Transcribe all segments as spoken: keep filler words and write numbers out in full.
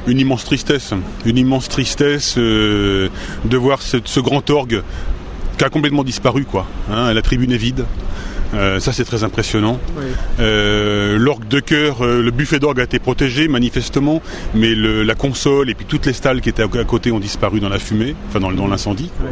une immense tristesse, une immense tristesse euh, de voir ce, ce grand orgue qui a complètement disparu, quoi. Hein, la tribune est vide. Euh, ça c'est très impressionnant. Oui. Euh, l'orgue de chœur, euh, le buffet d'orgue a été protégé manifestement, mais le, la console et puis toutes les stalles qui étaient à, à côté ont disparu dans la fumée, enfin dans, dans l'incendie. Oui.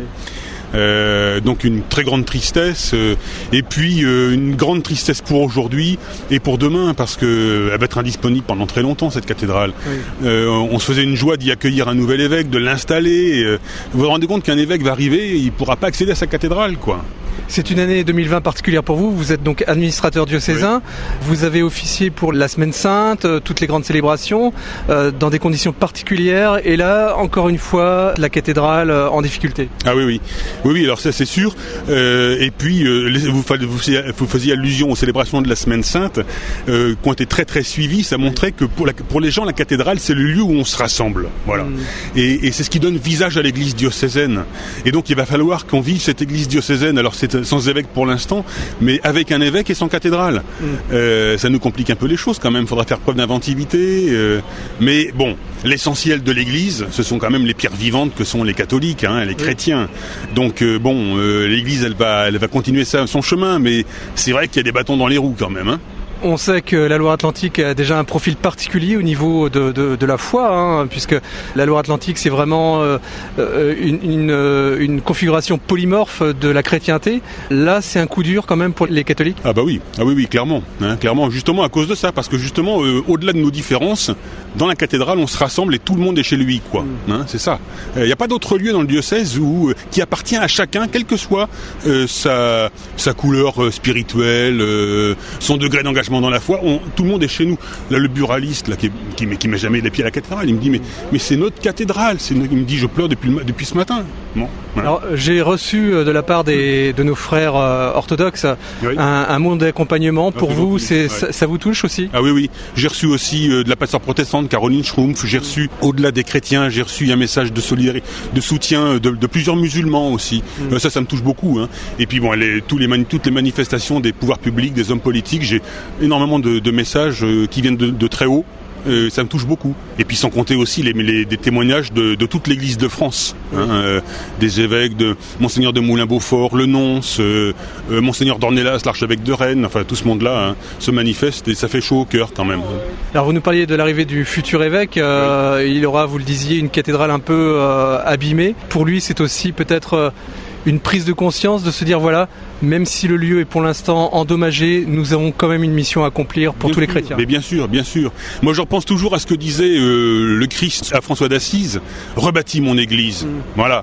Euh, donc une très grande tristesse euh, et puis euh, une grande tristesse pour aujourd'hui et pour demain parce que elle va être indisponible pendant très longtemps cette cathédrale. Oui. Euh, on se faisait une joie d'y accueillir un nouvel évêque, de l'installer. Euh, vous vous rendez compte qu'un évêque va arriver, il ne pourra pas accéder à sa cathédrale, quoi. C'est une année deux mille vingt particulière pour vous. Vous êtes donc administrateur diocésain. Oui. Vous avez officié pour la Semaine Sainte, toutes les grandes célébrations, euh, dans des conditions particulières. Et là, encore une fois, la cathédrale euh, en difficulté. Ah oui, oui. Oui, oui, alors ça c'est sûr. Euh, et puis, euh, vous, vous, vous faisiez allusion aux célébrations de la Semaine Sainte, euh, qui ont été très très suivies. Ça montrait que pour, la, pour les gens, la cathédrale, c'est le lieu où on se rassemble. Voilà. Mm. Et, et c'est ce qui donne visage à l'église diocésaine. Et donc, il va falloir qu'on vive cette église diocésaine. Alors, c'est sans évêque pour l'instant, mais avec un évêque et sans cathédrale. Mm. Euh, ça nous complique un peu les choses quand même, il faudra faire preuve d'inventivité. Euh, mais bon, l'essentiel de l'Église, ce sont quand même les pierres vivantes que sont les catholiques, hein, les chrétiens. Donc euh, bon, euh, l'Église, elle va, elle va continuer ça, son chemin, mais c'est vrai qu'il y a des bâtons dans les roues quand même. Hein. On sait que la Loire-Atlantique a déjà un profil particulier au niveau de, de, de la foi, hein, puisque la Loire-Atlantique, c'est vraiment euh, une, une, une configuration polymorphe de la chrétienté. Là, c'est un coup dur quand même pour les catholiques. Ah bah oui, ah oui, oui, clairement, hein, clairement, justement à cause de ça, parce que justement, euh, au-delà de nos différences, dans la cathédrale, on se rassemble et tout le monde est chez lui, quoi. Mm. Hein, c'est ça. Il euh, n'y a pas d'autre lieu dans le diocèse où, euh, qui appartient à chacun, quelle que soit euh, sa, sa couleur euh, spirituelle, euh, son degré d'engagement dans la foi, on, tout le monde est chez nous. Là, le buraliste, là, qui, qui, qui met jamais les pieds à la cathédrale, il me dit mais, mais c'est notre cathédrale. C'est notre... Il me dit je pleure depuis, le, depuis ce matin. Bon, voilà. Alors, j'ai reçu de la part des, de nos frères euh, orthodoxes oui. un, un mot d'accompagnement. Pour ah, vous, c'est, ouais. ça, ça vous touche aussi ? Ah oui, oui. J'ai reçu aussi euh, de la pasteur protestante, Caroline Schrumpf. J'ai reçu, au-delà des chrétiens, j'ai reçu un message de solidarité, de soutien de, de plusieurs musulmans aussi. Mm. Euh, ça, ça me touche beaucoup. Hein. Et puis bon, les, tous les mani- toutes les manifestations des pouvoirs publics, des hommes politiques, j'ai énormément de, de messages euh, qui viennent de, de très haut. Euh, ça me touche beaucoup. Et puis sans compter aussi les, les, des témoignages de, de toute l'Église de France, hein, euh, des évêques, de Monseigneur de Moulin-Beaufort, le nonce, euh, euh, Monseigneur d'Ornelas, l'archevêque de Rennes, enfin tout ce monde-là hein, se manifeste et ça fait chaud au cœur quand même. Alors vous nous parliez de l'arrivée du futur évêque, euh, oui. Il aura, vous le disiez, une cathédrale un peu euh, abîmée. Pour lui, c'est aussi peut-être euh, une prise de conscience de se dire voilà, même si le lieu est pour l'instant endommagé, nous avons quand même une mission à accomplir pour bien tous sûr, les chrétiens. Mais bien sûr, bien sûr. Moi, je repense toujours à ce que disait euh, le Christ à François d'Assise, rebâtis mon église. Mm. Voilà.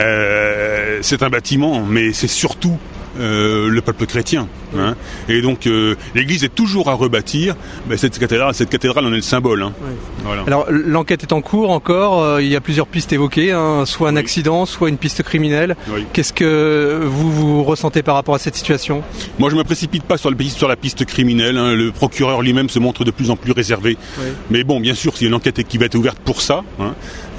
Euh, c'est un bâtiment, mais c'est surtout Euh, le peuple chrétien. Hein. Oui. Et donc euh, l'Église est toujours à rebâtir. Ben, cette cathédrale, cette cathédrale en est le symbole. Hein. Oui. Voilà. Alors l'enquête est en cours encore. Euh, il y a plusieurs pistes évoquées, hein, soit un oui. accident, soit une piste criminelle. Oui. Qu'est-ce que vous, vous ressentez par rapport à cette situation ? Moi, je me précipite pas sur, le, sur la piste criminelle. Hein. Le procureur lui-même se montre de plus en plus réservé. Oui. Mais bon, bien sûr, il y a une enquête qui va être ouverte pour ça. Hein.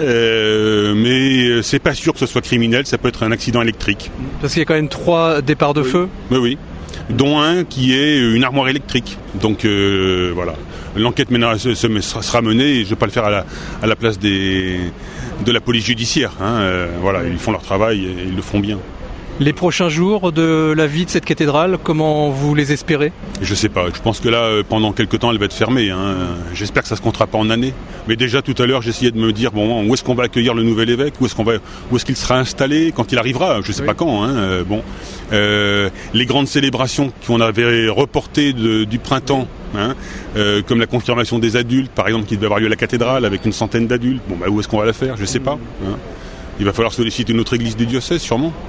Euh, mais c'est pas sûr que ce soit criminel. Ça peut être un accident électrique. Parce qu'il y a quand même trois départs de oui. feu. Oui, oui. Dont un qui est une armoire électrique. Donc euh, voilà. L'enquête mènera, se, se, sera menée et je ne vais pas le faire à la, à la place des, de la police judiciaire. Hein. Euh, voilà, ils font leur travail et ils le feront bien. Les prochains jours de la vie de cette cathédrale, comment vous les espérez ? Je sais pas. Je pense que là, pendant quelques temps, elle va être fermée. Hein. J'espère que ça se comptera pas en années. Mais déjà tout à l'heure, j'essayais de me dire bon, où est-ce qu'on va accueillir le nouvel évêque ? Où est-ce qu'on va, où est-ce qu'il sera installé quand il arrivera ? Je sais oui. pas quand. Hein. Euh, bon, euh, les grandes célébrations qu'on avait reportées de, du printemps. Hein, euh, comme la confirmation des adultes, par exemple, qui devait avoir lieu à la cathédrale avec une centaine d'adultes. Bon, bah où est-ce qu'on va la faire ? Je sais pas. Hein. Il va falloir solliciter une autre église du diocèse, sûrement.